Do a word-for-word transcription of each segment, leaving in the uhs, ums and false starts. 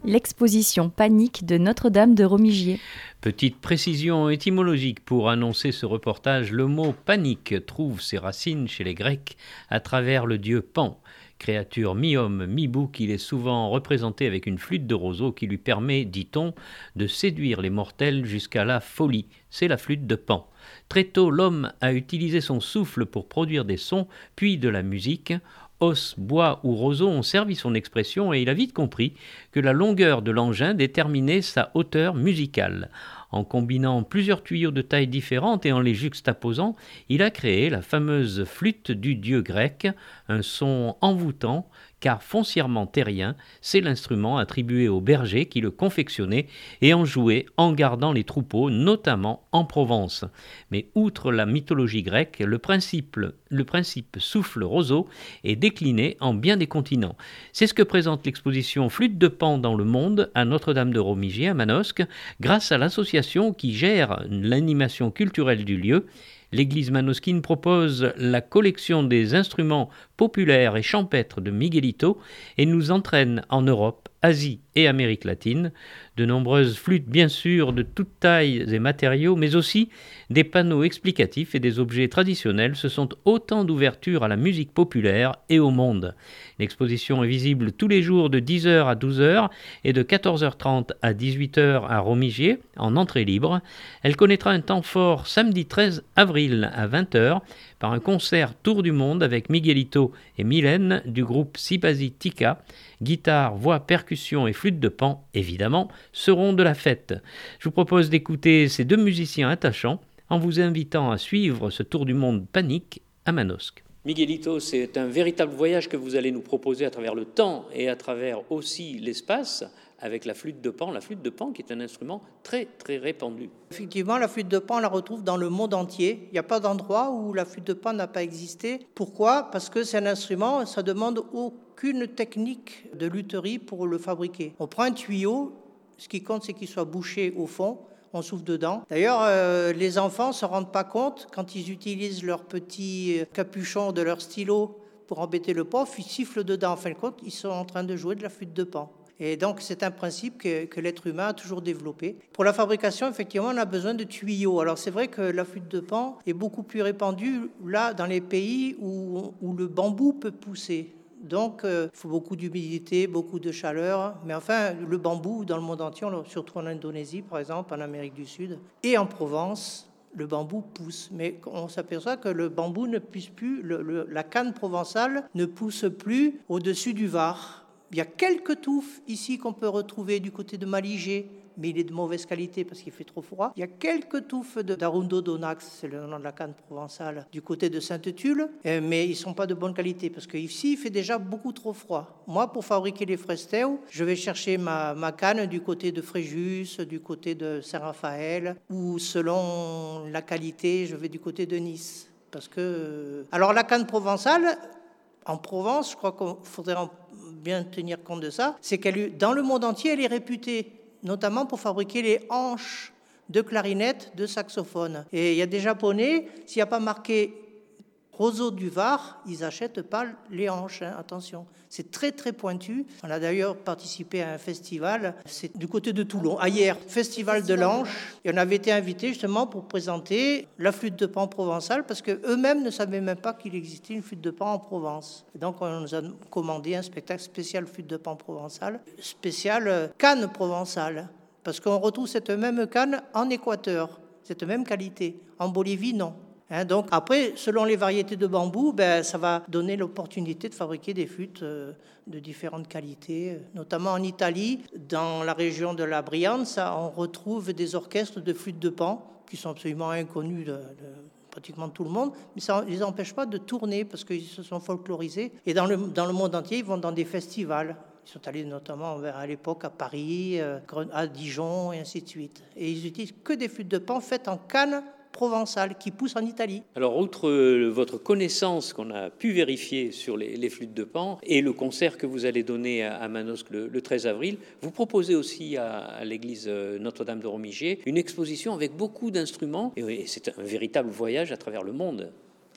l'exposition Panique de Notre-Dame de Romigier. Petite précision étymologique pour annoncer ce reportage, le mot panique trouve ses racines chez les Grecs à travers le dieu Pan. Créature mi-homme, mi-bouc, il est souvent représenté avec une flûte de roseau qui lui permet, dit-on, de séduire les mortels jusqu'à la folie. C'est la flûte de Pan. Très tôt, l'homme a utilisé son souffle pour produire des sons, puis de la musique. Os, bois ou roseau ont servi son expression et il a vite compris que la longueur de l'engin déterminait sa hauteur musicale. En combinant plusieurs tuyaux de tailles différentes et en les juxtaposant, il a créé la fameuse flûte du dieu grec, un son envoûtant car foncièrement terrien, c'est l'instrument attribué aux bergers qui le confectionnaient et en jouaient en gardant les troupeaux, notamment en Provence. Mais outre la mythologie grecque, le principe, le principe souffle-roseau est décliné en bien des continents. C'est ce que présente l'exposition Flûte de Pan dans le monde à Notre-Dame de Romigier à Manosque, grâce à l'association qui gère l'animation culturelle du lieu. L'église manosquine propose la collection des instruments populaires et champêtres de Miguelito et nous entraîne en Europe, Asie et Amérique latine. De nombreuses flûtes, bien sûr, de toutes tailles et matériaux, mais aussi des panneaux explicatifs et des objets traditionnels. Ce sont autant d'ouvertures à la musique populaire et au monde. L'exposition est visible tous les jours de dix heures à douze heures et de quatorze heures trente à dix-huit heures à Romigier, en entrée libre. Elle connaîtra un temps fort samedi treize avril à vingt heures par un concert Tour du Monde avec Miguelito et Mylène du groupe Sipasi Tika. Guitare, voix, percussion et flûte de Pan, évidemment, seront de la fête. Je vous propose d'écouter ces deux musiciens attachants en vous invitant à suivre ce Tour du Monde Panique à Manosque. Miguelito, c'est un véritable voyage que vous allez nous proposer à travers le temps et à travers aussi l'espace avec la flûte de Pan, la flûte de Pan qui est un instrument très très répandu. Effectivement, la flûte de Pan, on la retrouve dans le monde entier. Il n'y a pas d'endroit où la flûte de Pan n'a pas existé. Pourquoi ? Parce que c'est un instrument, ça demande aucune technique de lutherie pour le fabriquer. On prend un tuyau, ce qui compte c'est qu'il soit bouché au fond, on souffle dedans. D'ailleurs, euh, les enfants ne se rendent pas compte, quand ils utilisent leur petit capuchon de leur stylo pour embêter le prof, ils sifflent dedans. En fin de compte, ils sont en train de jouer de la flûte de Pan. Et donc, c'est un principe que, que l'être humain a toujours développé. Pour la fabrication, effectivement, on a besoin de tuyaux. Alors, c'est vrai que la flûte de Pan est beaucoup plus répandue là, dans les pays où, où le bambou peut pousser. Donc, euh, il faut beaucoup d'humidité, beaucoup de chaleur. Mais enfin, le bambou, dans le monde entier, surtout en Indonésie, par exemple, en Amérique du Sud, et en Provence, le bambou pousse. Mais on s'aperçoit que le bambou ne pousse plus, le, le, la canne provençale ne pousse plus au-dessus du Var. Il y a quelques touffes ici qu'on peut retrouver du côté de Maligé, mais il est de mauvaise qualité parce qu'il fait trop froid. Il y a quelques touffes d'Arundo d'Onax, c'est le nom de la canne provençale, du côté de Sainte-Tulle, mais ils ne sont pas de bonne qualité parce qu'ici, il fait déjà beaucoup trop froid. Moi, pour fabriquer les fresteux, je vais chercher ma, ma canne du côté de Fréjus, du côté de Saint-Raphaël, ou selon la qualité, je vais du côté de Nice. Parce que... Alors, la canne provençale, en Provence, je crois qu'il faudrait en bien tenir compte de ça, c'est qu'elle, dans le monde entier, elle est réputée, notamment pour fabriquer les hanches de clarinette, de saxophone. Et il y a des Japonais, s'il n'y a pas marqué roseau du Var, ils n'achètent pas les hanches, hein, attention. C'est très très pointu. On a d'ailleurs participé à un festival, c'est du côté de Toulon, ailleurs, Festival de l'Anche. Et on avait été invités justement pour présenter la flûte de Pan provençale, parce qu'eux-mêmes ne savaient même pas qu'il existait une flûte de Pan en Provence. Et donc on nous a commandé un spectacle spécial flûte de Pan provençale, spécial canne provençale, parce qu'on retrouve cette même canne en Équateur, cette même qualité. En Bolivie, non. Hein, donc après, selon les variétés de bambou, ben, ça va donner l'opportunité de fabriquer des flûtes euh, de différentes qualités. Notamment en Italie, dans la région de la Brianza, on retrouve des orchestres de flûtes de Pan qui sont absolument inconnus de, de pratiquement tout le monde, mais ça ne les empêche pas de tourner parce qu'ils se sont folklorisés. Et dans le, dans le monde entier, ils vont dans des festivals. Ils sont allés notamment à l'époque à Paris, à Dijon et ainsi de suite. Et ils utilisent que des flûtes de Pan faites en canne provençale qui pousse en Italie. Alors, outre euh, votre connaissance qu'on a pu vérifier sur les, les flûtes de Pan et le concert que vous allez donner à, à Manosque le, le treize avril, vous proposez aussi à, à l'église Notre-Dame de Romigier une exposition avec beaucoup d'instruments et, et c'est un véritable voyage à travers le monde.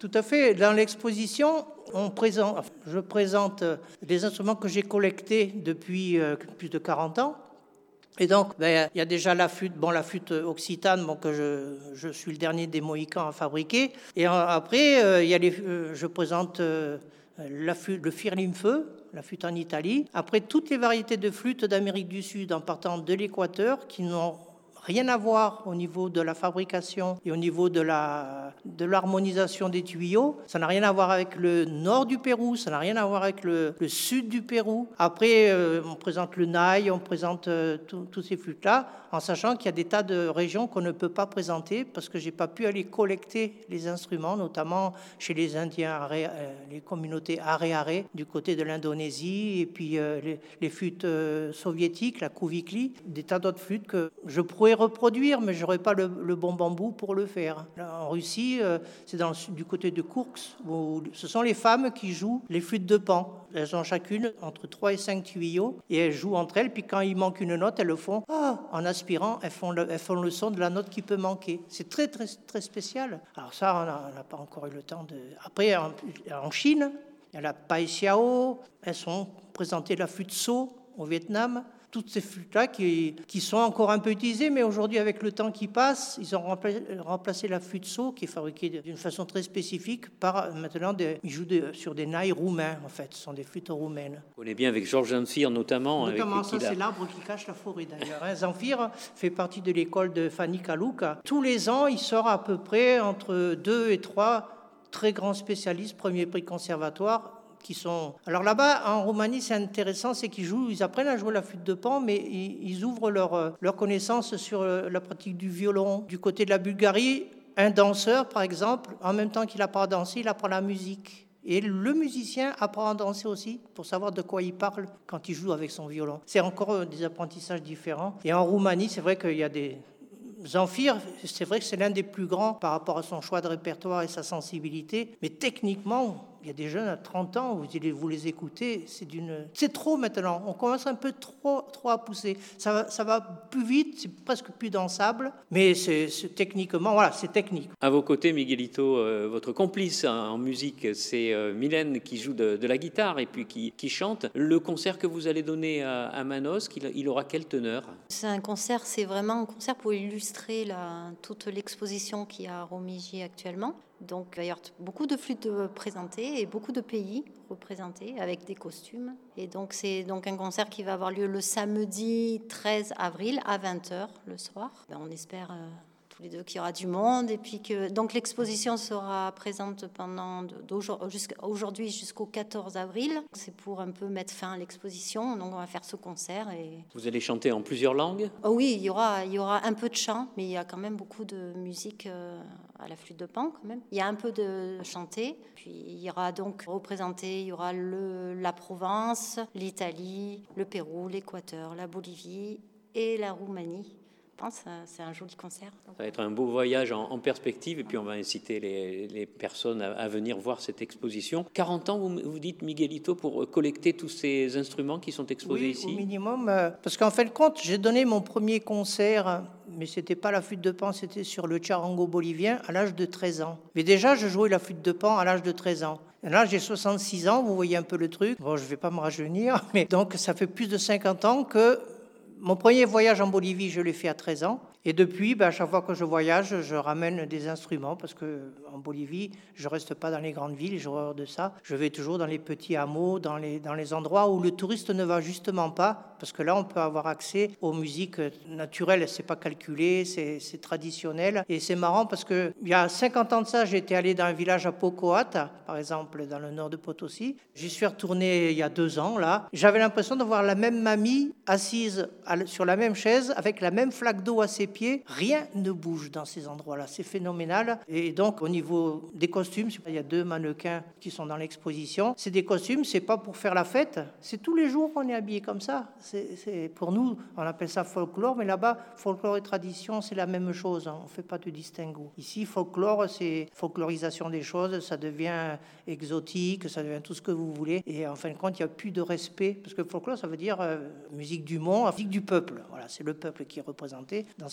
Tout à fait. Dans l'exposition, on présente, je présente des instruments que j'ai collectés depuis euh, plus de quarante ans. Et donc, ben, il y a déjà la flûte, bon, la flûte occitane, bon, que je, je suis le dernier des Mohicans à fabriquer. Et après, euh, il y a les, euh, je présente euh, la flûte, le firlimfeu, la flûte en Italie. Après, toutes les variétés de flûtes d'Amérique du Sud, en partant de l'Équateur, qui n'ont rien à voir au niveau de la fabrication et au niveau de la, de l'harmonisation des tuyaux. Ça n'a rien à voir avec le nord du Pérou, ça n'a rien à voir avec le, le sud du Pérou. Après, euh, on présente le naï, on présente euh, tous ces flûtes-là, en sachant qu'il y a des tas de régions qu'on ne peut pas présenter parce que j'ai pas pu aller collecter les instruments, notamment chez les Indiens, aré, euh, les communautés aré-aré du côté de l'Indonésie, et puis euh, les, les flûtes euh, soviétiques, la kouvikli, des tas d'autres flûtes que je pourrais reproduire, mais je n'aurais pas le, le bon bambou pour le faire. En Russie, euh, c'est dans le, du côté de Koursk, où ce sont les femmes qui jouent les flûtes de Pan. Elles ont chacune entre trois et cinq tuyaux, et elles jouent entre elles, puis quand il manque une note, elles le font ah, en aspirant, elles font, le, elles font le son de la note qui peut manquer. C'est très, très, très spécial. Alors ça, on n'a pas encore eu le temps de... Après, en, en Chine, il y a la Pai Xiao, elles sont présentées la flûte So au Vietnam. Toutes ces flûtes-là qui, qui sont encore un peu utilisées, mais aujourd'hui, avec le temps qui passe, ils ont remplacé, remplacé la flûte So, qui est fabriquée d'une façon très spécifique, par maintenant, des, ils jouent de, sur des naïs roumains, en fait. Ce sont des flûtes roumaines. On est bien avec Georges Zamfir, notamment. Notamment, avec ça, c'est l'arbre qui cache la forêt, d'ailleurs. Hein. Zamfir fait partie de l'école de Fanny Kalouka. Tous les ans, il sort à peu près entre deux et trois très grands spécialistes, premier prix conservatoire, qui sont... Alors là-bas, en Roumanie, c'est intéressant, c'est qu'ils jouent, ils apprennent à jouer la flûte de Pan, mais ils, ils ouvrent leur, leur connaissance sur la pratique du violon. Du côté de la Bulgarie, un danseur, par exemple, en même temps qu'il apprend à danser, il apprend la musique. Et le musicien apprend à danser aussi, pour savoir de quoi il parle quand il joue avec son violon. C'est encore des apprentissages différents. Et en Roumanie, c'est vrai qu'il y a des... Zamfir, c'est vrai que c'est l'un des plus grands par rapport à son choix de répertoire et sa sensibilité, mais techniquement, il y a des jeunes à trente ans, vous allez vous les écouter, c'est d'une, c'est trop maintenant. On commence un peu trop, trop à pousser. Ça va, ça va plus vite, c'est presque plus dansable, mais c'est, c'est techniquement, voilà, c'est technique. À vos côtés, Miguelito, euh, votre complice en musique, c'est euh, Mylène qui joue de, de la guitare et puis qui, qui chante. Le concert que vous allez donner à, à Manosque, il, il aura quelle teneur ? C'est un concert, c'est vraiment un concert pour illustrer la, toute l'exposition qu'il y a à Romilly actuellement. Donc, il va y avoir beaucoup de flûtes présentées et beaucoup de pays représentés avec des costumes. Et donc, c'est donc un concert qui va avoir lieu le samedi treize avril à vingt heures le soir. Ben, on espère euh, tous les deux qu'il y aura du monde. Et puis que donc l'exposition sera présente pendant d'aujourd'hui jusqu'au quatorze avril. C'est pour un peu mettre fin à l'exposition. Donc, on va faire ce concert. Et... Vous allez chanter en plusieurs langues ? Oh oui, il y aura, il y aura un peu de chant, mais il y a quand même beaucoup de musique euh, à la flûte de Pan quand même. Il y a un peu de chanté. Puis il y aura donc représenté, il y aura le, la Provence, l'Italie, le Pérou, l'Équateur, la Bolivie et la Roumanie. Je pense que c'est un joli concert. Ça va être un beau voyage en, en perspective et puis on va inciter les, les personnes à, à venir voir cette exposition. quarante ans, vous, vous dites, Miguelito, pour collecter tous ces instruments qui sont exposés oui, ici ? Au minimum, euh, parce qu'en fin de compte, j'ai donné mon premier concert, mais c'était pas la flûte de Pan, c'était sur le charango bolivien à l'âge de treize ans. Mais déjà, je jouais la flûte de Pan à l'âge de treize ans. Et là, j'ai soixante-six ans, vous voyez un peu le truc. Bon, je vais pas me rajeunir, mais donc ça fait plus de cinquante ans que... Mon premier voyage en Bolivie, je l'ai fait à treize ans. Et depuis, ben, à chaque fois que je voyage, je ramène des instruments parce qu'en Bolivie, je ne reste pas dans les grandes villes, j'ai horreur de ça. Je vais toujours dans les petits hameaux, dans les, dans les endroits où le touriste ne va justement pas, parce que là, on peut avoir accès aux musiques naturelles. Ce n'est pas calculé, c'est, c'est traditionnel. Et c'est marrant parce qu'il y a cinquante ans de ça, j'étais allé dans un village à Pocoata, par exemple, dans le nord de Potosi. J'y suis retourné il y a deux ans, là. J'avais l'impression de voir la même mamie assise sur la même chaise, avec la même flaque d'eau à ses pieds. Rien ne bouge dans ces endroits-là. C'est phénoménal. Et donc, au niveau des costumes, il y a deux mannequins qui sont dans l'exposition. C'est des costumes, c'est pas pour faire la fête. C'est tous les jours qu'on est habillé comme ça. C'est, c'est, pour nous, on appelle ça folklore, mais là-bas, folklore et tradition, c'est la même chose. Hein. On fait pas de distinguo. Ici, folklore, c'est folklorisation des choses. Ça devient exotique, ça devient tout ce que vous voulez. Et en fin de compte, il n'y a plus de respect. Parce que folklore, ça veut dire euh, musique du monde, musique du peuple. Voilà, c'est le peuple qui est représenté dans ces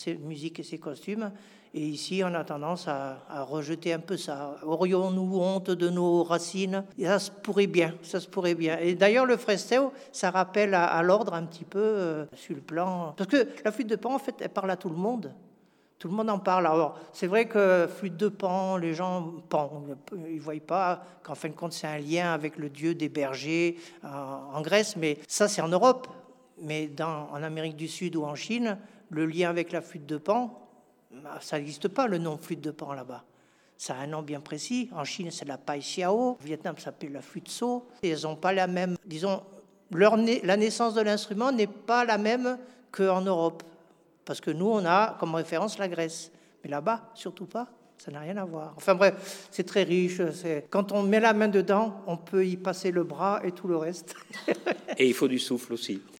ses musiques et ses costumes. Et ici, on a tendance à, à rejeter un peu ça. Aurions-nous honte de nos racines? Et ça se pourrait bien, ça se pourrait bien. Et d'ailleurs, le festeo, ça rappelle à, à l'ordre un petit peu euh, sur le plan... Parce que la flûte de Pan, en fait, elle parle à tout le monde. Tout le monde en parle. Alors, c'est vrai que flûte de Pan, les gens, Pan, ils ne voient pas qu'en fin de compte, c'est un lien avec le dieu des bergers en, en Grèce, mais ça, c'est en Europe. Mais dans, en Amérique du Sud ou en Chine, le lien avec la flûte de Pan, ça n'existe pas, le nom flûte de Pan là-bas. Ça a un nom bien précis. En Chine, c'est la pai xiao. Au Vietnam, ça s'appelle la flûte so. Et elles n'ont pas la même... Disons, leur na- la naissance de l'instrument n'est pas la même qu'en Europe. Parce que nous, on a comme référence la Grèce. Mais là-bas, surtout pas. Ça n'a rien à voir. Enfin bref, c'est très riche. C'est... Quand on met la main dedans, on peut y passer le bras et tout le reste. Et il faut du souffle aussi.